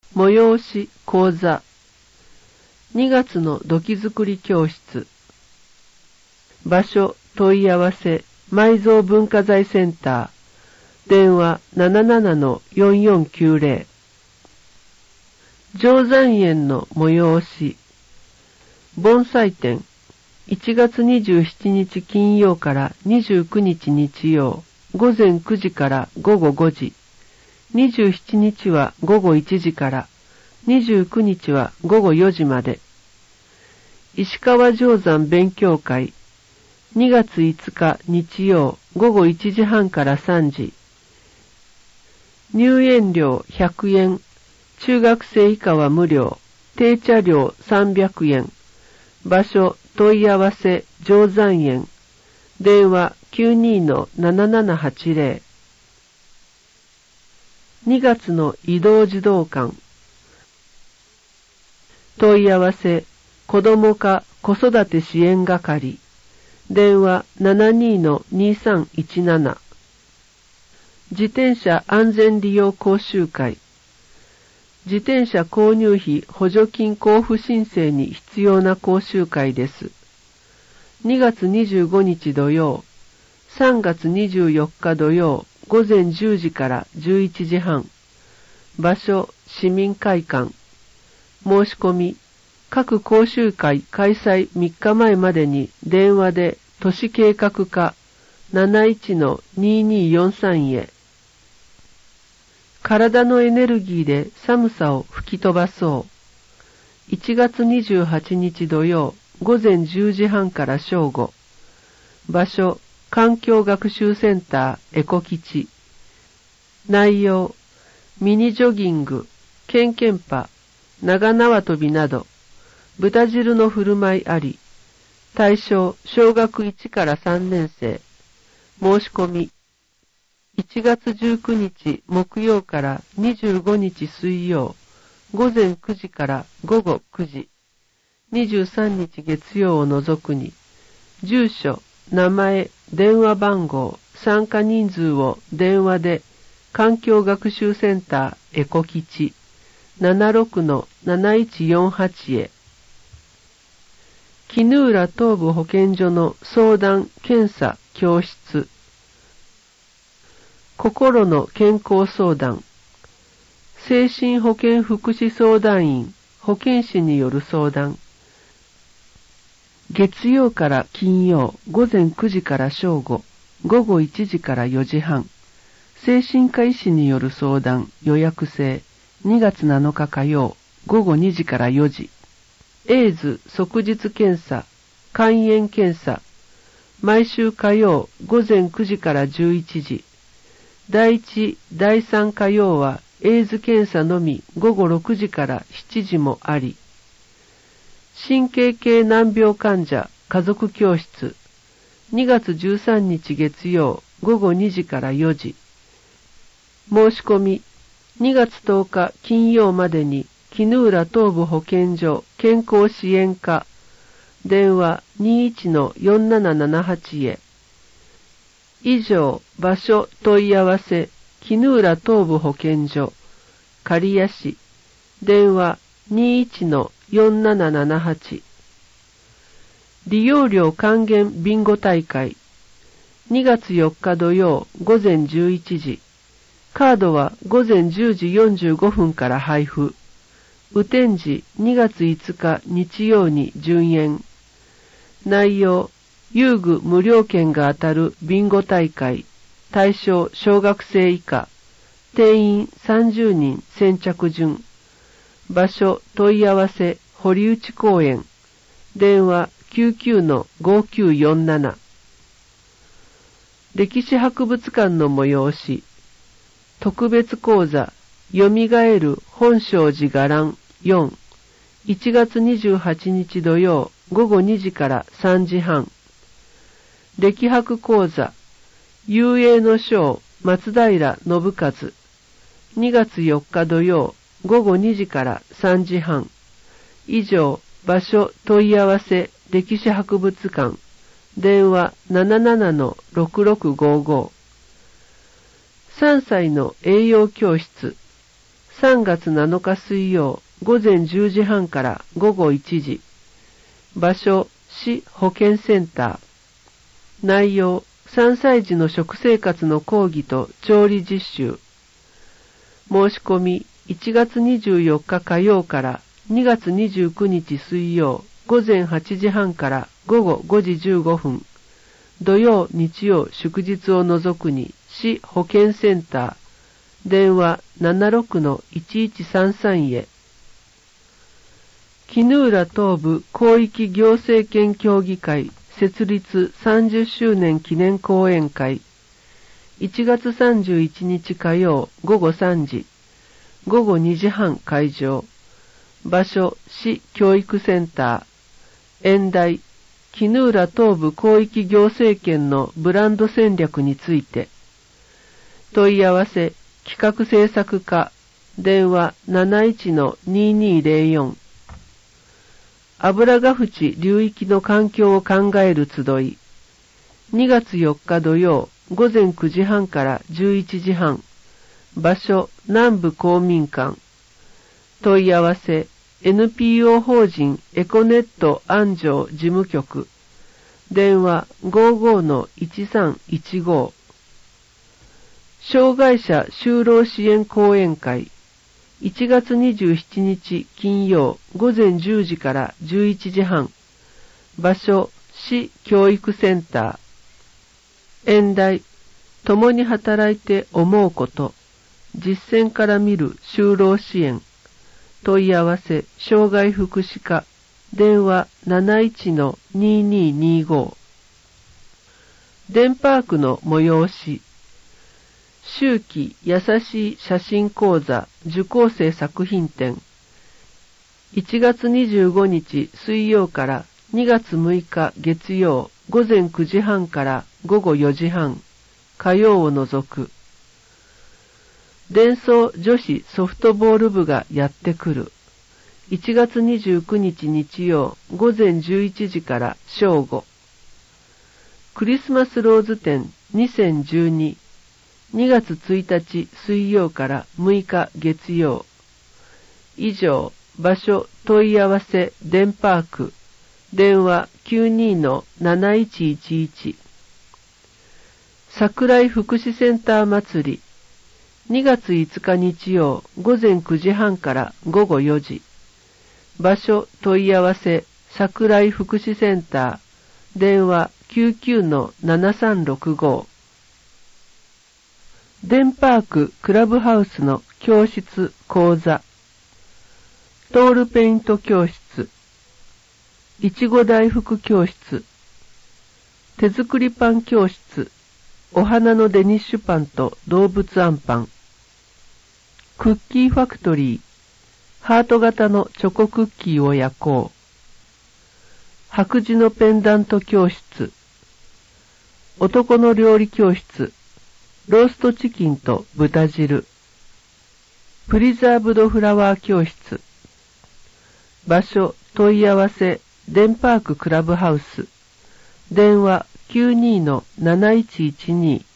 催し講座。2月の土器作り教室。場所問い合わせ埋蔵文化財センター。電話 77-4490。定山園の催し。盆栽展。1月27日金曜から29日日曜。午前9時から午後5時。27日は午後1時から。29日は午後4時まで。石川定山勉強会。2月5日日曜午後1時半から3時。入園料100円。中学生以下は無料。定茶料300円。場所問い合わせ定山園。電話 92-7780。2月の移動児童館。問い合わせ子ども課子育て支援係。電話 72-2317。自転車安全利用講習会。自転車購入費補助金交付申請に必要な講習会です。2月25日土曜、3月24日土曜、午前10時から11時半。場所、市民会館。申し込み、各講習会開催3日前までに電話で都市計画課 71-2243 へ。体のエネルギーで寒さを吹き飛ばそう。1月28日土曜、午前10時半から正午。場所、環境学習センターエコ基地。内容、ミニジョギング、ケンケンパ、長縄跳びなど、豚汁の振る舞いあり。対象、小学1から3年生。申し込み。1月19日木曜から25日水曜、午前9時から午後9時。23日月曜を除くに、住所、名前、電話番号、参加人数を電話で、環境学習センターエコ基地 76-7148 へ。絹浦東部保健所の相談・検査・教室。心の健康相談。精神保健福祉相談員、保健師による相談。月曜から金曜、午前9時から正午、午後1時から4時半。精神科医師による相談、予約制。2月7日火曜、午後2時から4時。エイズ即日検査、肝炎検査。毎週火曜、午前9時から11時。第1、第3火曜はエイズ検査のみ午後6時から7時もあり。神経系難病患者家族教室。2月13日月曜午後2時から4時。申し込み、2月10日金曜までに絹浦東部保健所健康支援課。電話 21-4778 へ。以上、場所問い合わせ、絹浦東部保健所、刈谷市。電話 21-4778。利用料還元ビンゴ大会。2月4日土曜午前11時。カードは午前10時45分から配布。雨天時2月5日日曜に順延。内容、遊具無料券が当たるビンゴ大会。対象小学生以下。定員30人先着順。場所問い合わせ堀内公園。電話 99-5947。歴史博物館の催し。特別講座、よみがえる本證寺伽藍4。1月28日土曜午後2時から3時半。歴博講座、遊泳の章松平信和。2月4日土曜午後2時から3時半。以上、場所問い合わせ歴史博物館。電話 77-6655。3歳の栄養教室。 3月7日水曜午前10時半から午後1時。場所、市保健センター。内容、3歳児の食生活の講義と調理実習。申し込み、1月24日火曜から2月29日水曜午前8時半から午後5時15分。土曜、日曜、祝日を除くに、市保健センター。電話 76-1133 へ。衣浦東部広域行政権協議会設立30周年記念講演会。1月31日火曜午後3時。午後2時半会場。場所、市教育センター。演題、衣浦東部広域行政権のブランド戦略について。問い合わせ、企画制作課、電話 71-2204。油ヶ淵流域の環境を考える集い。2月4日土曜、午前9時半から11時半。場所、南部公民館。問い合わせ、NPO 法人エコネット安城事務局。電話 55-1315。障害者就労支援講演会。1月27日金曜午前10時から11時半。場所、市教育センター。演題、共に働いて思うこと。実践から見る就労支援。問い合わせ、障害福祉課。電話 71-2225。デンパークの催し。秋季優しい写真講座受講生作品展。1月25日水曜から2月6日月曜午前9時半から午後4時半。火曜を除く。デンソー女子ソフトボール部がやってくる。1月29日日曜午前11時から正午。クリスマスローズ展2012。2月1日水曜から6日月曜。以上、場所問い合わせデンパーク。電話 92-7111。桜井福祉センター祭り。2月5日日曜午前9時半から午後4時。場所問い合わせ桜井福祉センター。電話 99-7365。デンパーククラブハウスの教室講座。トールペイント教室。いちご大福教室。手作りパン教室。お花のデニッシュパンと動物あんパン。クッキーファクトリー。ハート型のチョコクッキーを焼こう。白磁のペンダント教室。男の料理教室。ローストチキンと豚汁。プリザーブドフラワー教室。場所問い合わせデンパーククラブハウス。電話 92-7112。